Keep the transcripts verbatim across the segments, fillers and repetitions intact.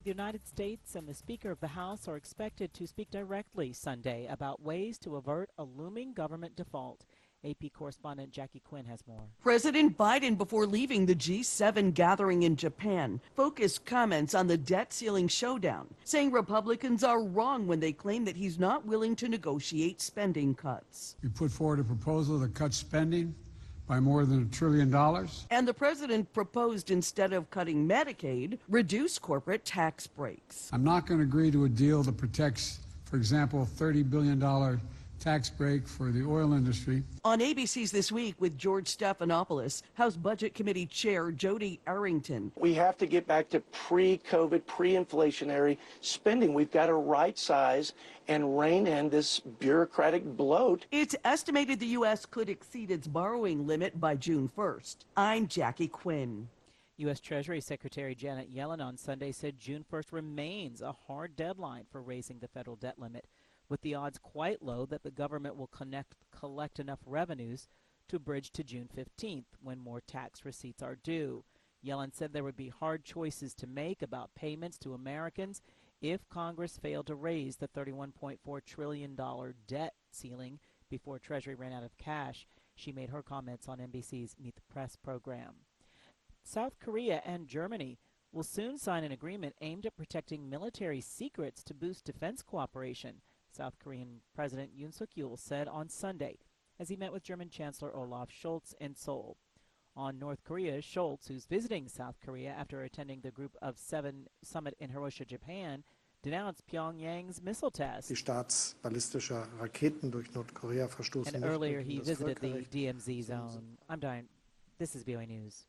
The United States and the Speaker of the House are expected to speak directly Sunday about ways to avert a looming government default. A P correspondent Jackie Quinn has more. President Biden, before leaving the G seven gathering in Japan, focused comments on the debt ceiling showdown, saying Republicans are wrong when they claim that he's not willing to negotiate spending cuts. We put forward a proposal to cut spending by more than a trillion dollars. And the president proposed, instead of cutting Medicaid, reduce corporate tax breaks. I'm not going to agree to a deal that protects, for example, a thirty billion dollars tax break for the oil industry. On A B C's This Week with George Stephanopoulos, House Budget Committee Chair Jody Arrington. We have to get back to pre-COVID, pre-inflationary spending. We've got to right size and rein in this bureaucratic bloat. It's estimated the U S could exceed its borrowing limit by June first. I'm Jackie Quinn. U S Treasury Secretary Janet Yellen on Sunday said June first remains a hard deadline for raising the federal debt limit, with the odds quite low that the government will connect, collect enough revenues to bridge to June fifteenth, when more tax receipts are due. Yellen said there would be hard choices to make about payments to Americans if Congress failed to raise the thirty-one point four trillion dollars debt ceiling before Treasury ran out of cash. She made her comments on N B C's Meet the Press program. South Korea and Germany will soon sign an agreement aimed at protecting military secrets to boost defense cooperation, South Korean President Yoon Suk-yeol said on Sunday as he met with German Chancellor Olaf Scholz in Seoul. On North Korea, Scholz, who's visiting South Korea after attending the Group of Seven summit in Hiroshima, Japan, denounced Pyongyang's missile test. Die staatsballistische Raketen durch Nordkorea verstoßen. And earlier he visited the D M Z zone. I'm dying. This is V O A News.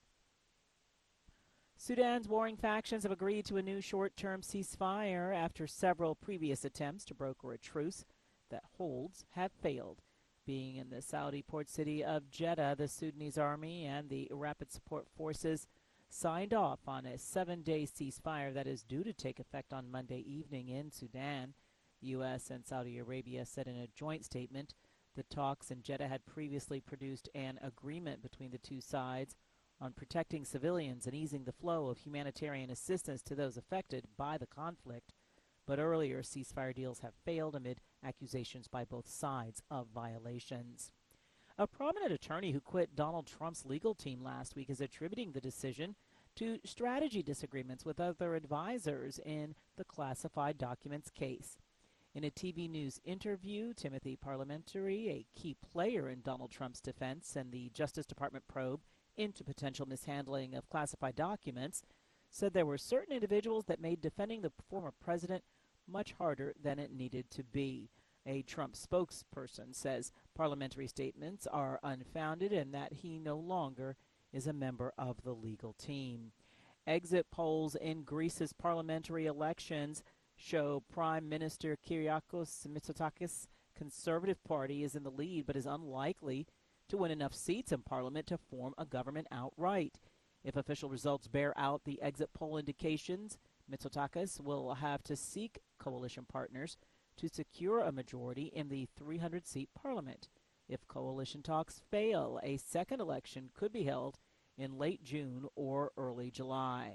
Sudan's warring factions have agreed to a new short-term ceasefire after several previous attempts to broker a truce that holds have failed. Being in the Saudi port city of Jeddah, the Sudanese army and the Rapid Support Forces signed off on a seven-day ceasefire that is due to take effect on Monday evening in Sudan. The U S and Saudi Arabia said in a joint statement the talks in Jeddah had previously produced an agreement between the two sides on protecting civilians and easing the flow of humanitarian assistance to those affected by the conflict. But earlier ceasefire deals have failed amid accusations by both sides of violations. A prominent attorney who quit Donald Trump's legal team last week is attributing the decision to strategy disagreements with other advisors in the classified documents case. In a T V News interview, Timothy Parliamentary, a key player in Donald Trump's defense and the Justice Department probe into potential mishandling of classified documents, said there were certain individuals that made defending the former president much harder than it needed to be. A Trump spokesperson says parliamentary statements are unfounded and that he no longer is a member of the legal team. Exit polls in Greece's parliamentary elections show Prime Minister Kyriakos Mitsotakis' Conservative Party is in the lead but is unlikely to win enough seats in Parliament to form a government outright. If official results bear out the exit poll indications, Mitsotakis will have to seek coalition partners to secure a majority in the three hundred seat Parliament. If coalition talks fail, a second election could be held in late June or early July.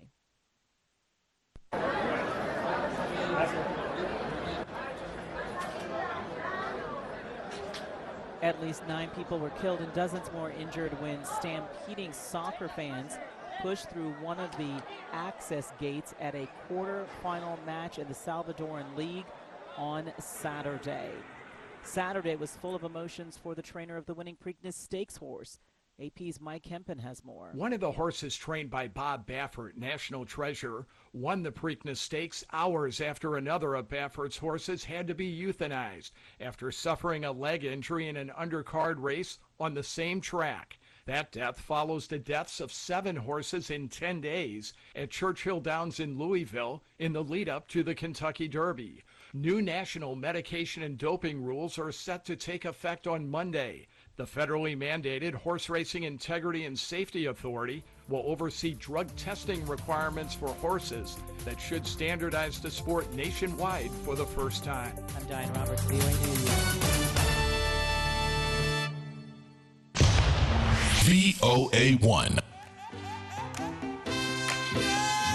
At least nine people were killed and dozens more injured when stampeding soccer fans pushed through one of the access gates at a quarter-final match in the Salvadoran League on Saturday. Saturday was full of emotions for the trainer of the winning Preakness Stakes horse. A P's Mike Hempen has more. One of the horses trained by Bob Baffert, National Treasure, won the Preakness Stakes hours after another of Baffert's horses had to be euthanized after suffering a leg injury in an undercard race on the same track. That death follows the deaths of seven horses in ten days at Churchill Downs in Louisville in the lead-up to the Kentucky Derby. New national medication and doping rules are set to take effect on Monday. The federally mandated Horse Racing Integrity and Safety Authority will oversee drug testing requirements for horses that should standardize the sport nationwide for the first time. I'm Diane Roberts, V O A News. V O A one.